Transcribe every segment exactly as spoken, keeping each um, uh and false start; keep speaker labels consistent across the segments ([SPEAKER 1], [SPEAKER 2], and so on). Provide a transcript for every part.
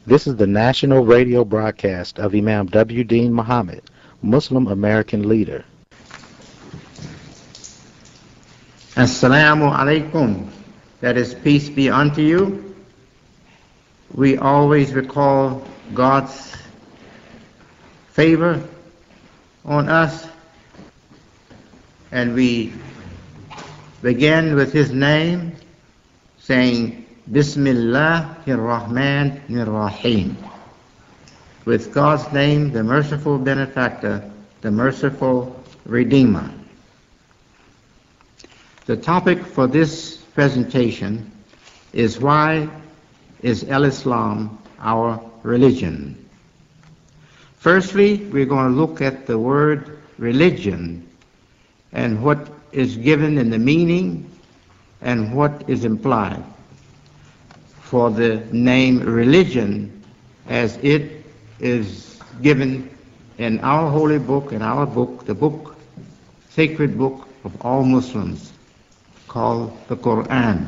[SPEAKER 1] This is the national radio broadcast of Imam W. Deen Muhammad, Muslim American leader.
[SPEAKER 2] Assalamu alaikum, that is, peace be unto you. We always recall God's favor on us, and we begin with His name, saying Bismillahir Rahmanir Rahim. With God's name, the merciful benefactor, the merciful Redeemer. The topic for this presentation is, why is Al-Islam our religion? Firstly, we're going to look at the word religion and what is given in the meaning and what is implied for the name religion as it is given in our holy book, in our book, the book, sacred book of all Muslims, called the Quran.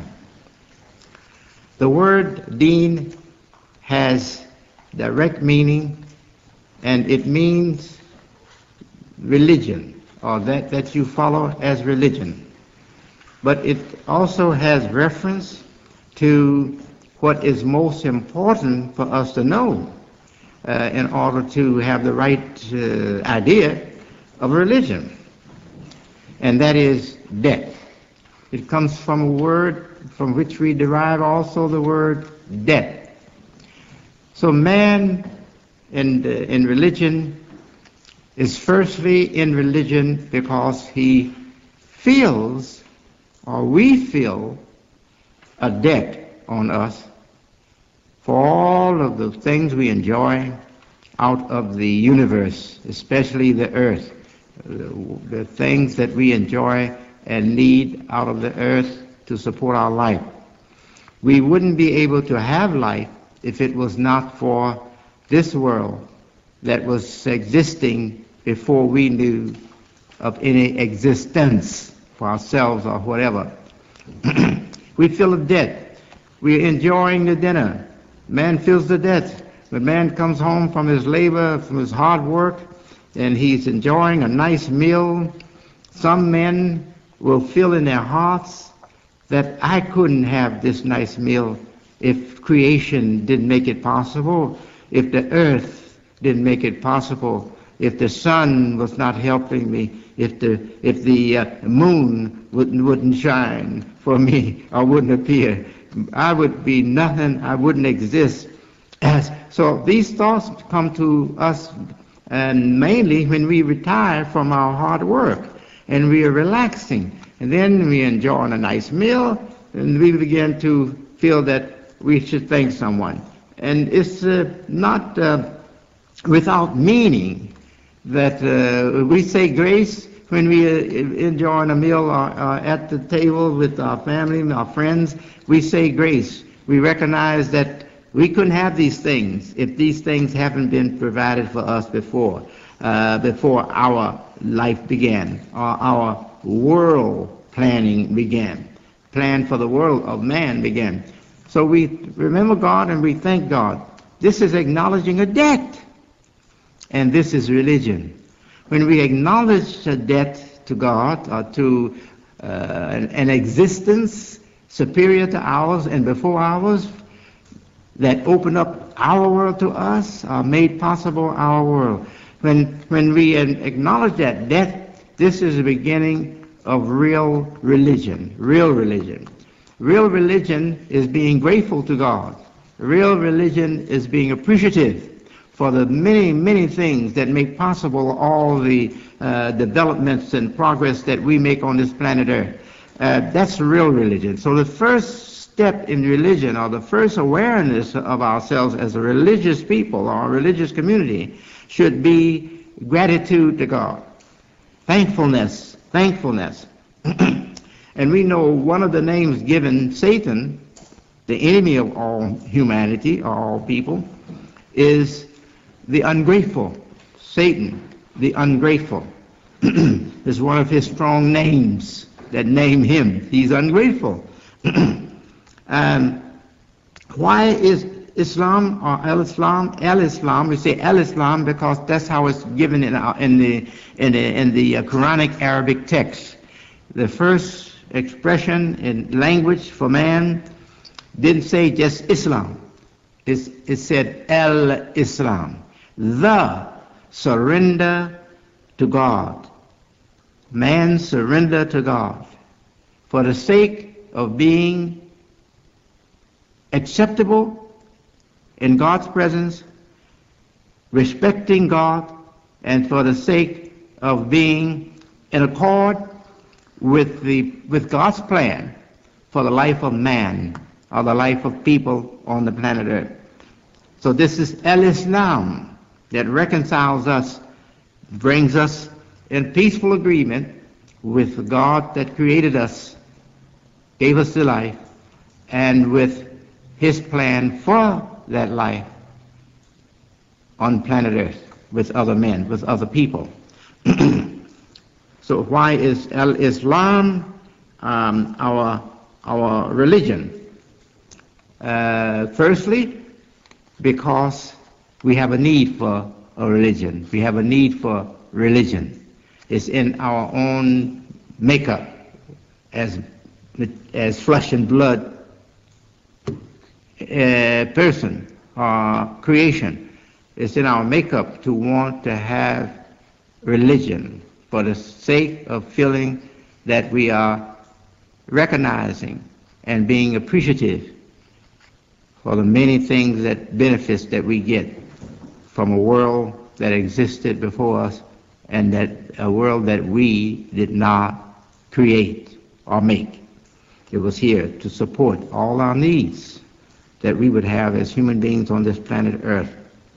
[SPEAKER 2] The word deen has direct meaning, and it means religion, or that, that you follow as religion. But it also has reference to what is most important for us to know uh, in order to have the right uh, idea of religion, and that is debt. It comes from a word from which we derive also the word debt. So man in, uh, in religion is firstly in religion because he feels, or we feel, a debt on us for all of the things we enjoy out of the universe, especially the earth, the, the things that we enjoy and need out of the earth to support our life. We wouldn't be able to have life if it was not for this world that was existing before we knew of any existence for ourselves or whatever. We feel a debt. We're enjoying the dinner. Man feels the debt. When man comes home from his labor, from his hard work, and he's enjoying a nice meal, some men will feel in their hearts that I couldn't have this nice meal if creation didn't make it possible, if the earth didn't make it possible, if the sun was not helping me, if the if the uh, moon wouldn't wouldn't shine for me or wouldn't appear, I would be nothing. I wouldn't exist. As so, these thoughts come to us, and mainly when we retire from our hard work and we are relaxing, and then we enjoy a nice meal, and we begin to feel that we should thank someone. And it's uh, not uh, without meaning that uh, we say grace when we uh, enjoy a meal or, or at the table with our family, our friends. We say grace. We recognize that we couldn't have these things if these things haven't been provided for us before, uh, before our life began, or our world planning began. Plan for the world of man began. So we remember God and we thank God. This is acknowledging a debt. And this is religion. When we acknowledge a debt to God, or to uh, an, an existence superior to ours and before ours, that opened up our world to us, or made possible our world. When, when we acknowledge that debt, this is the beginning of real religion, real religion. Real religion is being grateful to God. Real religion is being appreciative for the many, many things that make possible all the uh, developments and progress that we make on this planet Earth. Uh, that's real religion. So the first step in religion, or the first awareness of ourselves as a religious people or a religious community, should be gratitude to God. Thankfulness, thankfulness. And we know one of the names given Satan, the enemy of all humanity, or all people, is the ungrateful. Satan, the ungrateful, is one of his strong names that name him. He's ungrateful. um, why is Islam or Al-Islam, Al-Islam, we say Al-Islam because that's how it's given in, our, in the, in the, in the uh, Quranic Arabic text. The first expression in language for man didn't say just Islam. It's, it said Al-Islam, the surrender to God. Man surrender to God for the sake of being acceptable in God's presence, respecting God, and for the sake of being in accord with the with God's plan for the life of man or the life of people on the planet Earth. So this is Al-Islam that reconciles us, brings us in peaceful agreement with God that created us, gave us the life, and with His plan for that life on planet Earth with other men, with other people. So why is Al-Islam um, our, our religion? Uh, firstly, because we have a need for a religion. We have a need for religion. It's in our own makeup as, as flesh and blood uh, person or creation. It's in our makeup to want to have religion for the sake of feeling that we are recognizing and being appreciative for the many things that benefits that we get from a world that existed before us and that a world that we did not create or make. It was here to support all our needs that we would have as human beings on this planet Earth.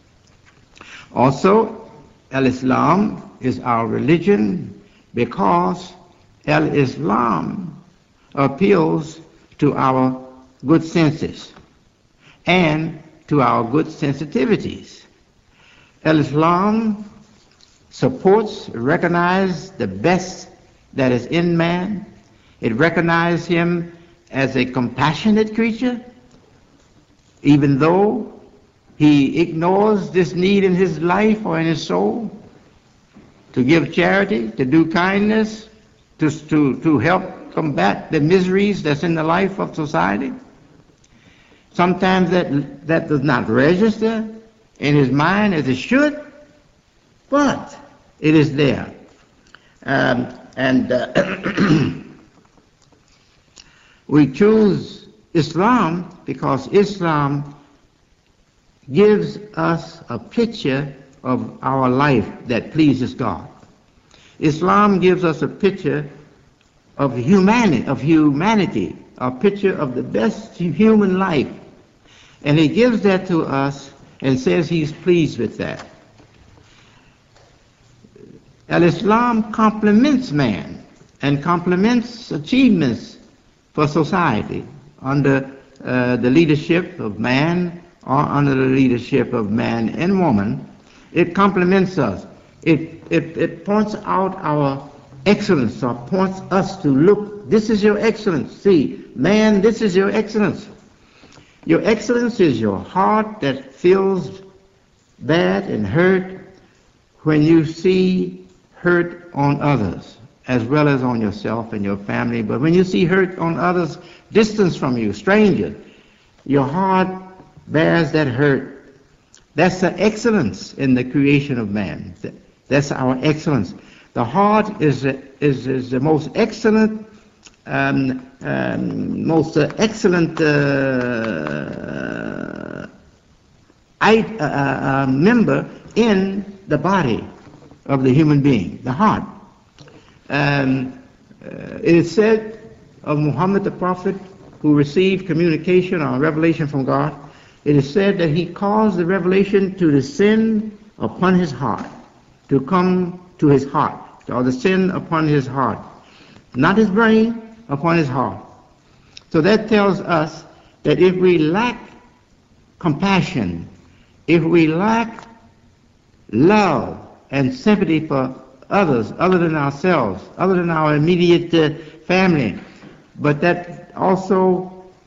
[SPEAKER 2] Also, Al-Islam is our religion because Al-Islam appeals to our good senses and to our good sensitivities. Al-Islam supports, recognizes the best that is in man. It recognizes him as a compassionate creature, even though he ignores this need in his life or in his soul, to give charity, to do kindness, to, to, to help combat the miseries that's in the life of society. Sometimes that, that does not register in his mind as it should, but it is there. Um, and uh, we choose Islam because Islam gives us a picture of our life that pleases God. Islam gives us a picture of humanity, of humanity, a picture of the best human life. And he gives that to us and says he's pleased with that. Al-Islam complements man and complements achievements for society under uh, the leadership of man or under the leadership of man and woman. It complements us. It, it, it points out our excellence, or points us to look, this is your excellence. See, man, this is your excellence. Your excellence is your heart that feels bad and hurt when you see hurt on others, as well as on yourself and your family. But when you see hurt on others, distance from you, strangers, your heart bears that hurt. That's the excellence in the creation of man. That's our excellence. The heart is, is, is the most excellent Um, um, most uh, excellent uh, I, uh, uh, member in the body of the human being, the heart. Um, uh, it is said of Muhammad the Prophet, who received communication or revelation from God, it is said that he caused the revelation to descend upon his heart, to come to his heart, or descend upon his heart, not his brain, upon his heart. So that tells us that if we lack compassion, if we lack love and sympathy for others other than ourselves, other than our immediate uh, family, but that also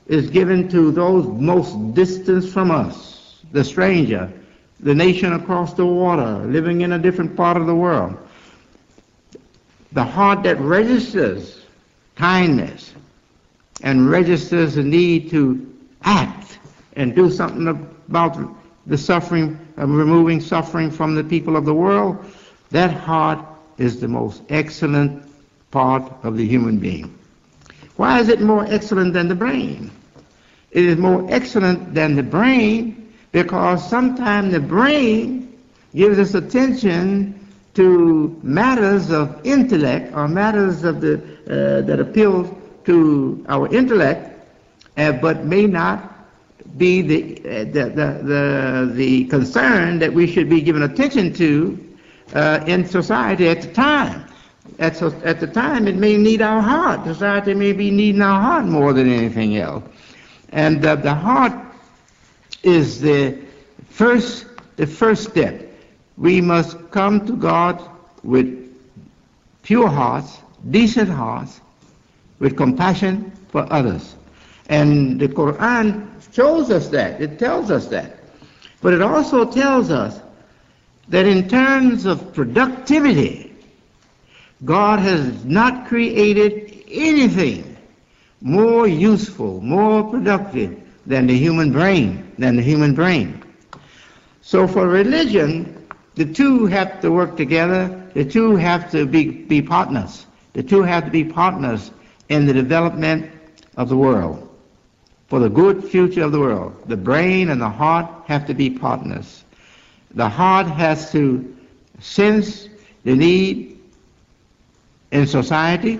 [SPEAKER 2] is given to those most distant from us, the stranger, the nation across the water, living in a different part of the world. The heart that registers kindness and registers the need to act and do something about the suffering, uh, removing suffering from the people of the world, that heart is the most excellent part of the human being. Why is it more excellent than the brain? It is more excellent than the brain because sometimes the brain gives us attention to matters of intellect or matters of the uh, that appeal to our intellect, uh, but may not be the, uh, the, the, the, the concern that we should be giving attention to uh, in society at the time. At, so, at the time, it may need our heart. Society may be needing our heart more than anything else. And uh, the heart is the first, the first step. We must come to God with pure hearts, decent hearts, with compassion for others. And the Quran shows us that. It tells us that. But it also tells us that in terms of productivity, God has not created anything more useful, more productive than the human brain, than the human brain. So for religion, the two have to work together. The two have to be, be partners. The two have to be partners in the development of the world, for the good future of the world. The brain and the heart have to be partners. The heart has to sense the need in society,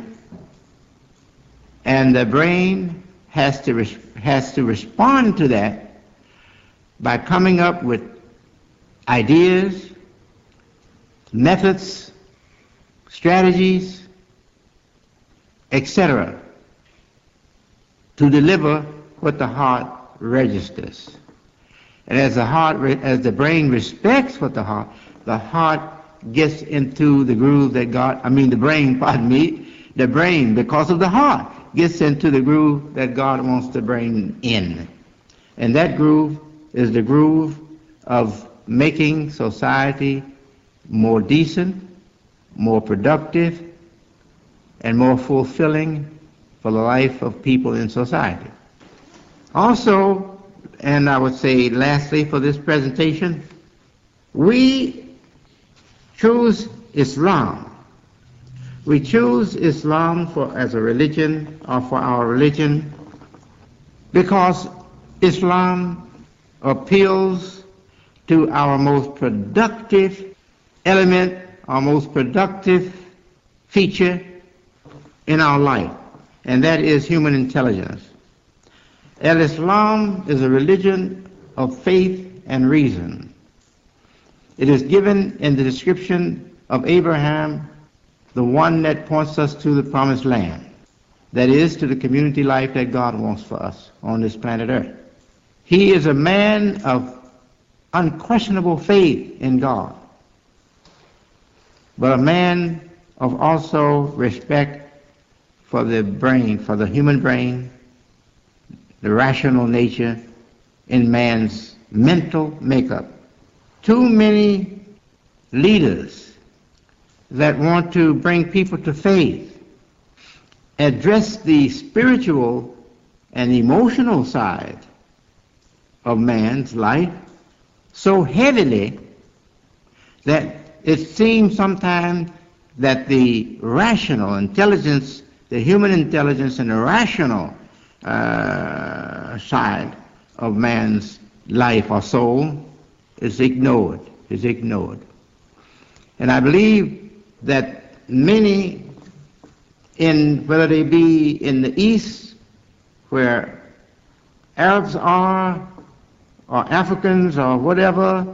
[SPEAKER 2] and the brain has to res- has to respond to that by coming up with ideas, methods, strategies, et cetera, to deliver what the heart registers. And as the heart, re- as the brain respects what the heart, the heart gets into the groove that God, I mean the brain, pardon me, the brain, because of the heart, gets into the groove that God wants to bring in. And that groove is the groove of making society more decent, more productive, and more fulfilling for the life of people in society. Also, and I would say lastly for this presentation, we choose Islam. We choose Islam for as a religion or for our religion because Islam appeals to our most productive element, our most productive feature in our life, and that is human intelligence. Al-Islam is a religion of faith and reason. It is given in the description of Abraham, the one that points us to the promised land, that is, to the community life that God wants for us on this planet Earth. He is a man of unquestionable faith in God, but a man of also respect for the brain, for the human brain, the rational nature in man's mental makeup. Too many leaders that want to bring people to faith address the spiritual and emotional side of man's life so heavily that it seems sometimes that the rational intelligence, the human intelligence and the rational uh, side of man's life or soul is ignored, is ignored. And I believe that many, in whether they be in the East, where Arabs are, or Africans, or whatever,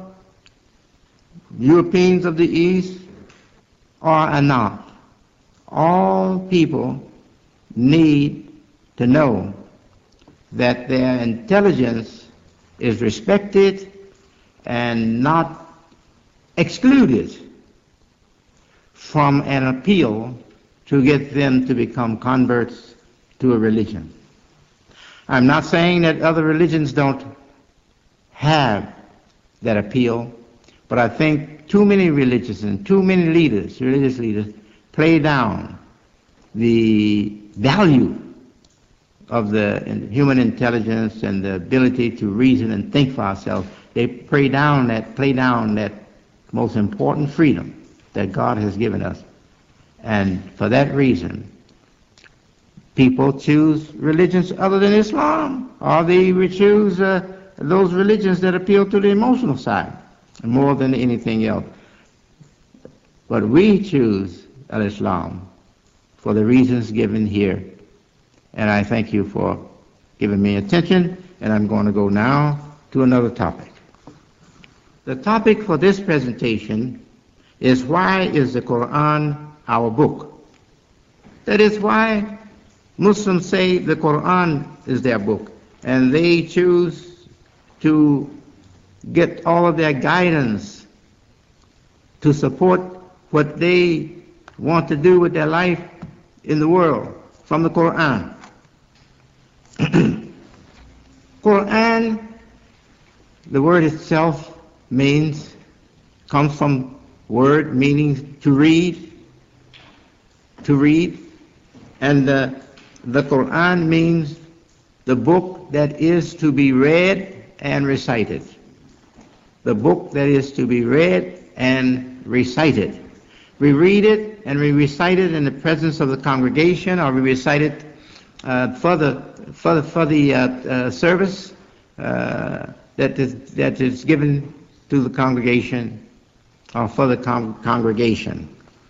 [SPEAKER 2] Europeans of the East, or are not, all people need to know that their intelligence is respected and not excluded from an appeal to get them to become converts to a religion. I'm not saying that other religions don't have that appeal, but I think too many religions and too many leaders, religious leaders, play down the value of the human intelligence and the ability to reason and think for ourselves. They play down that, play down that most important freedom that God has given us. And for that reason, people choose religions other than Islam, or they choose uh, those religions that appeal to the emotional side more than anything else. But we choose Al-Islam for the reasons given here. And I thank you for giving me attention, and I'm going to go now to another topic. The topic for this presentation is, why is the Quran our book? That is why Muslims say the Quran is their book, and they choose to get all of their guidance to support what they want to do with their life in the world from the Quran. Quran, the word itself means, comes from word meaning to read, to read, and the, the Quran means the book that is to be read and recited. The book that is to be read and recited. We read it and we recite it in the presence of the congregation, or we recite it uh, for the, for the, for the uh, uh, service uh, that is, that is given to the congregation, or for the con congregation.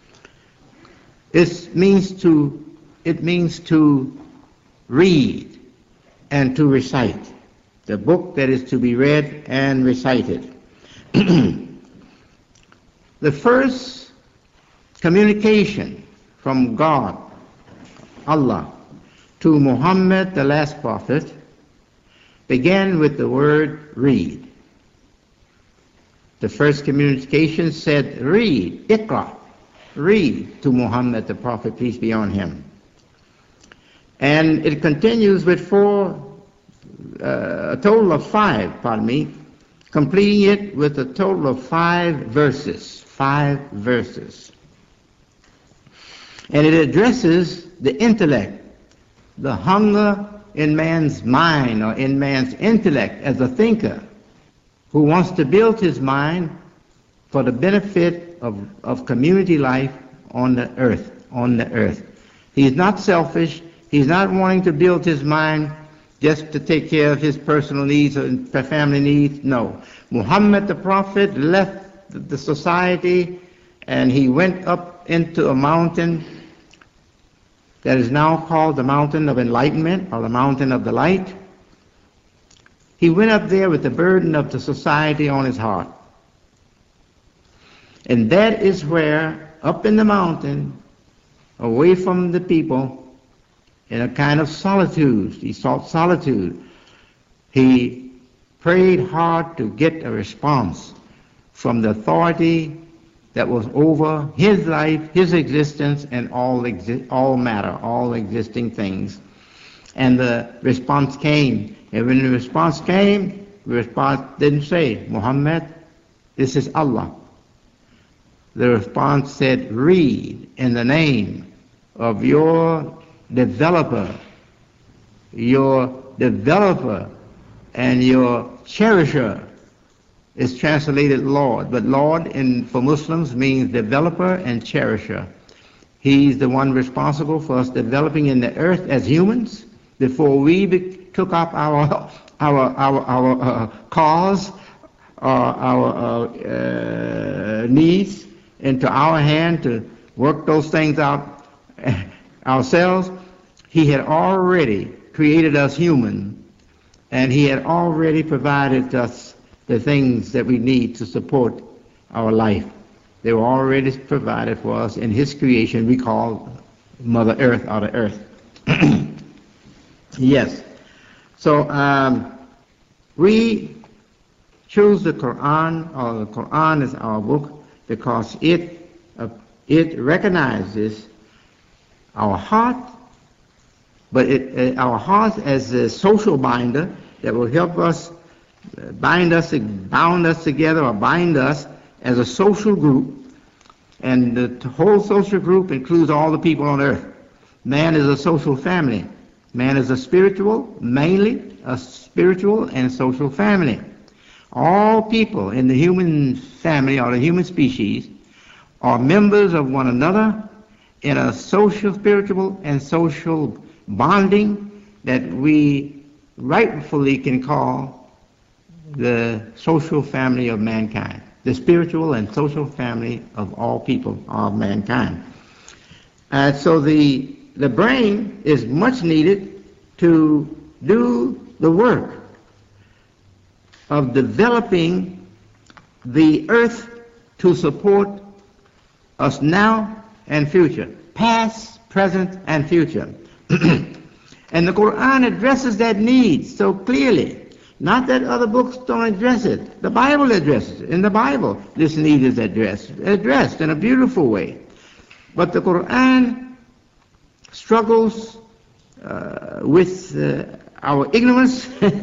[SPEAKER 2] It means to, it means to read and to recite. The book that is to be read and recited. The first communication from God, Allah, to Muhammad, the last prophet, began with the word read. The first communication said, read, Iqra, read, to Muhammad, the prophet, peace be on him. And it continues with four, uh, a total of five, pardon me, completing it with a total of five verses, five verses. And it addresses the intellect, the hunger in man's mind or in man's intellect as a thinker who wants to build his mind for the benefit of, of community life on the earth, on the earth. He's not selfish. He's not wanting to build his mind just to take care of his personal needs or family needs. No. Muhammad the prophet left the society and he went up into a mountain that is now called the mountain of enlightenment, or the mountain of the light. He went up there with the burden of the society on his heart. And that is where, up in the mountain, away from the people, in a kind of solitude, he sought solitude, he prayed hard to get a response from the authority that was over his life, his existence, and all, exi all matter, all existing things. And the response came. And when the response came, the response didn't say, Muhammad, this is Allah. The response said, read in the name of your developer, your developer and your cherisher. Is translated Lord, but Lord in, for Muslims means developer and cherisher. He's the one responsible for us developing in the earth as humans before we be, took up our our our our uh, cause or our uh, uh, needs into our hand to work those things out ourselves. He had already created us human, and he had already provided us the things that we need to support our life. They were already provided for us in his creation we call Mother Earth, or the earth. Yes. So um, we choose the Quran, or the Quran is our book, because it, uh, it recognizes our heart But it, uh, our heart as a social binder that will help us uh, bind us, bound us together, or bind us as a social group. And the whole social group includes all the people on earth. Man is a social family. Man is a spiritual, mainly a spiritual and social family. All people in the human family or the human species are members of one another in a social, spiritual, and social bonding that we rightfully can call the social family of mankind, the spiritual and social family of all people of mankind. Uh, so the, the brain is much needed to do the work of developing the earth to support us now and future, past, present, and future. And the Quran addresses that need so clearly. Not that other books don't address it. The Bible addresses it. In the Bible, this need is addressed, addressed in a beautiful way. But the Quran struggles uh, with uh, our ignorance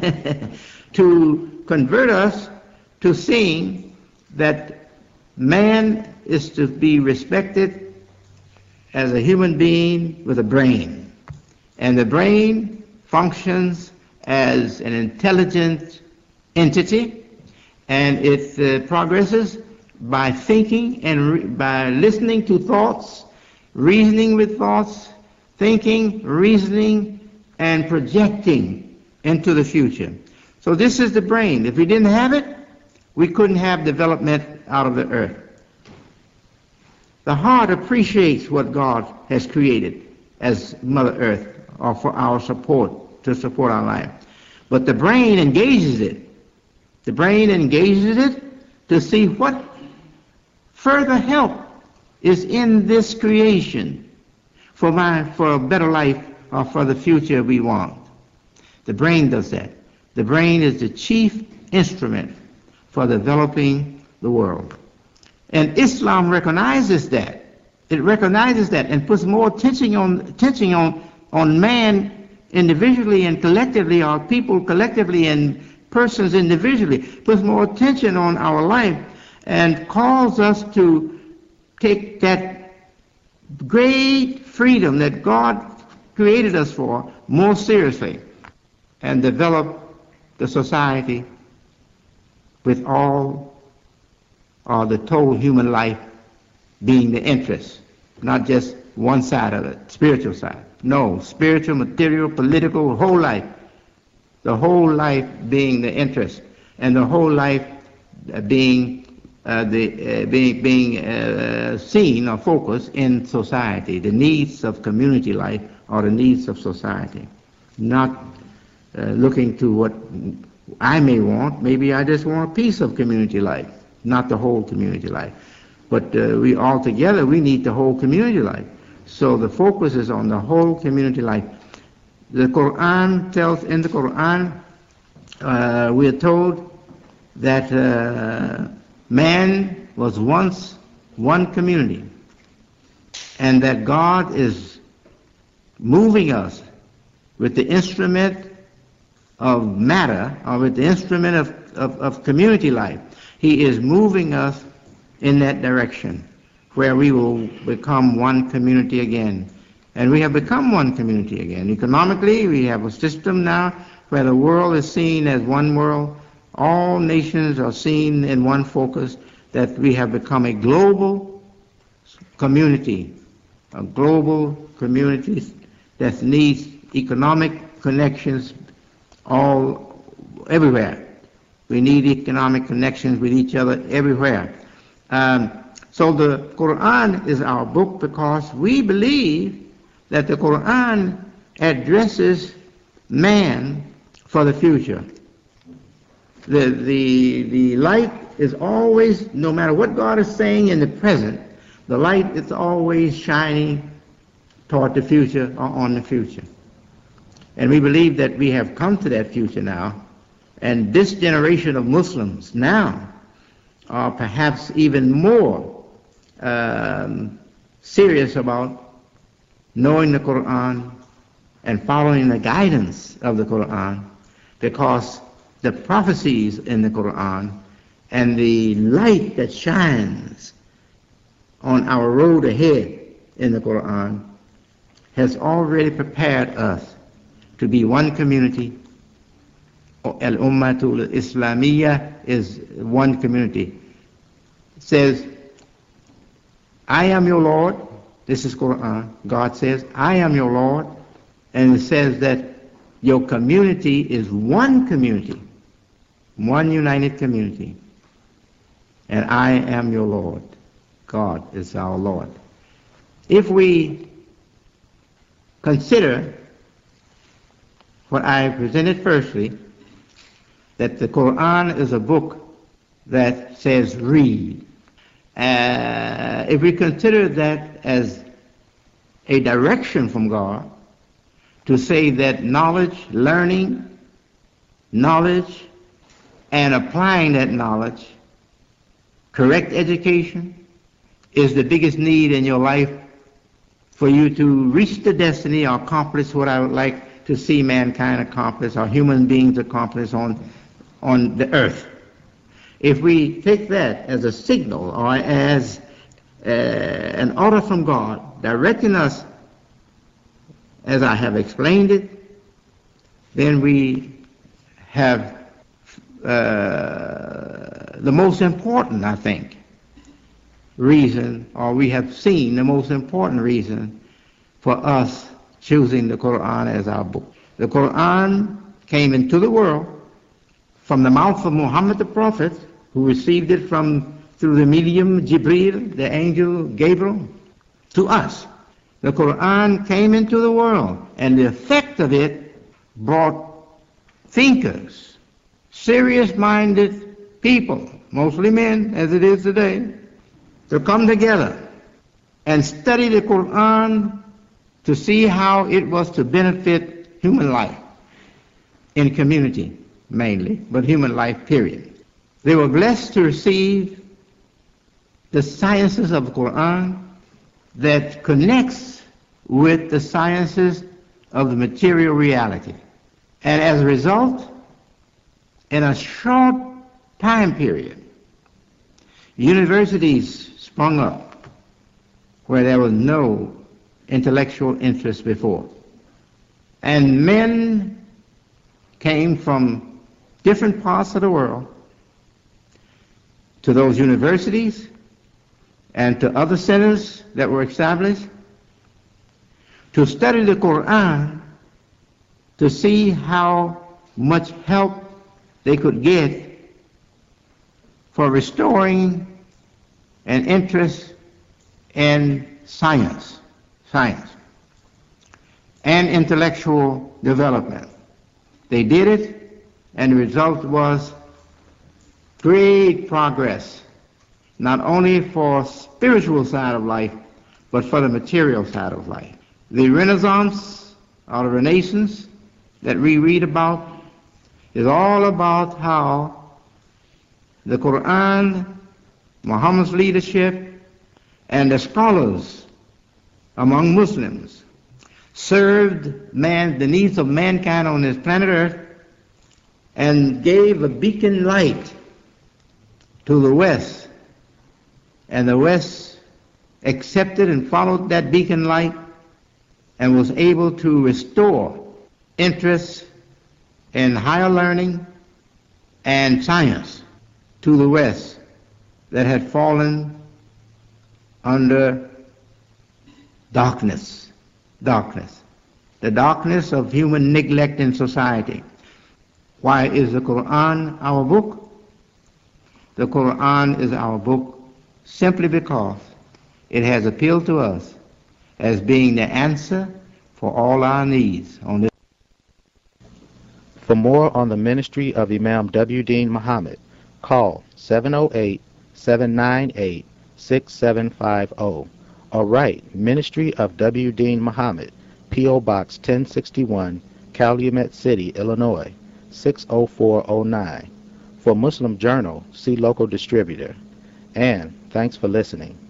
[SPEAKER 2] to convert us to seeing that man is to be respected as a human being with a brain. And the brain functions as an intelligent entity, and it uh, progresses by thinking and re- by listening to thoughts, reasoning with thoughts, thinking, reasoning, and projecting into the future. So this is the brain. If we didn't have it, we couldn't have development out of the earth. The heart appreciates what God has created as Mother Earth, or for our support, to support our life. But the brain engages it. The brain engages it to see what further help is in this creation for my for a better life or for the future we want. The brain does that. The brain is the chief instrument for developing the world. And Islam recognizes that. It recognizes that and puts more attention on attention on on man individually and collectively, or people collectively and persons individually, puts more attention on our life and calls us to take that great freedom that God created us for more seriously and develop the society with all or the total human life being the interest, not just one side of it, spiritual side. No, spiritual, material, political, whole life. The whole life being the interest, and the whole life being uh, the uh, being being uh, seen or focused in society, the needs of community life or the needs of society. Not uh, looking to what I may want. Maybe I just want a piece of community life, not the whole community life. But uh, we all together, we need the whole community life. So the focus is on the whole community life. The Quran tells, in the Quran, uh, we are told that uh, man was once one community, and that God is moving us with the instrument of matter, or with the instrument of, of, of community life. He is moving us in that direction, where we will become one community again. And we have become one community again. Economically, we have a system now where the world is seen as one world. All nations are seen in one focus, that we have become a global community, a global community that needs economic connections all everywhere. We need economic connections with each other everywhere. Um, so the Quran is our book because we believe that the Quran addresses man for the future. The, the, the light is always, no matter what God is saying in the present, the light is always shining toward the future or on the future. And we believe that we have come to that future now, and this generation of Muslims now are perhaps even more um, serious about knowing the Quran and following the guidance of the Quran, because the prophecies in the Quran and the light that shines on our road ahead in the Quran has already prepared us to be one community. Al-Ummatul Islamiyya is one community. It says, I am your Lord. This is Quran. God says, I am your Lord. And it says that your community is one community, one united community. And I am your Lord. God is our Lord. If we consider what I presented firstly, that the Quran is a book that says read. Uh, if we consider that as a direction from God to say that knowledge, learning, knowledge, and applying that knowledge, correct education, is the biggest need in your life for you to reach the destiny or accomplish what I would like to see mankind accomplish or human beings accomplish on, on the earth. If we take that as a signal or as uh, an order from God directing us as I have explained it, then we have uh, the most important, I think, reason, or we have seen the most important reason for us choosing the Quran as our book. The Quran came into the world from the mouth of Muhammad the Prophet, who received it from through the medium Jibreel, the angel Gabriel, to us. The Quran came into the world, and the effect of it brought thinkers, serious-minded people, mostly men, as it is today, to come together and study the Quran to see how it was to benefit human life in community mainly, but human life period. They were blessed to receive the sciences of the Quran that connects with the sciences of the material reality. And as a result, in a short time period, universities sprung up where there was no intellectual interest before. And men came from different parts of the world to those universities and to other centers that were established to study the Quran to see how much help they could get for restoring an interest in science, science, and intellectual development. They did it, and the result was great progress, not only for spiritual side of life, but for the material side of life. The Renaissance, or the Renaissance, that we read about is all about how the Quran, Muhammad's leadership, and the scholars among Muslims served man, the needs of mankind on this planet Earth, and gave a beacon light to the West. And the West accepted and followed that beacon light and was able to restore interest in higher learning and science to the West that had fallen under darkness, darkness, the darkness of human neglect in society. Why is the Quran our book? The Quran is our book simply because it has appealed to us as being the answer for all our needs on this.
[SPEAKER 1] For more on the ministry of Imam W. Deen Muhammad, call seven oh eight, seven nine eight, six seven five zero or write Ministry of W. Deen Muhammad, P O Box ten sixty-one, Calumet City, Illinois, six oh four oh nine. For Muslim Journal, see local distributor. And thanks for listening.